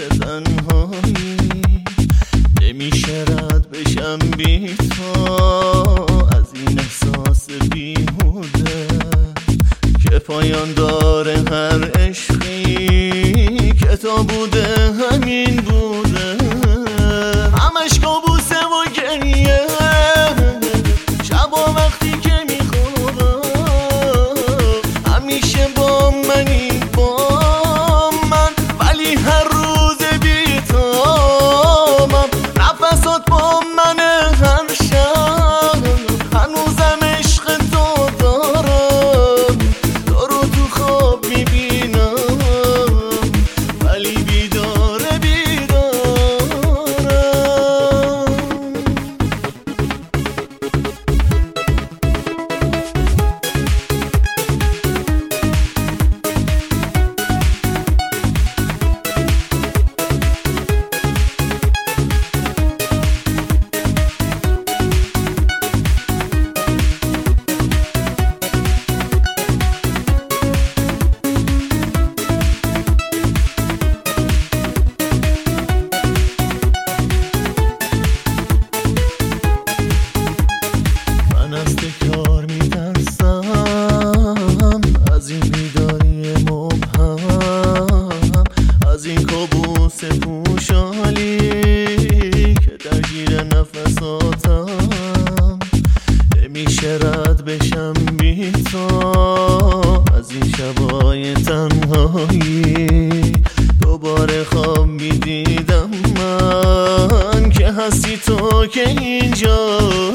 تنهایی نمیشه رد بشم بی تو از این احساس بیهوده که پایان داره هر عشقی که تو بوده همین بوده همش کابوسه و گریه شبا وقتی که میخوابم همیشه با منی با من ولی هر روز بی‌تامم نفسات با منه هر شب هنوزم عشق تو دارم تو رو تو خواب میبینم ولی بیداره بیدارم از تکرار میترسم از این بیداری مبهم از این کابوس پوشالی که درگیر نفساتم نمیشه رد بشم بی تو از این شبای تنهایی دوباره خواب میدیدم من که هستی تو که اینجا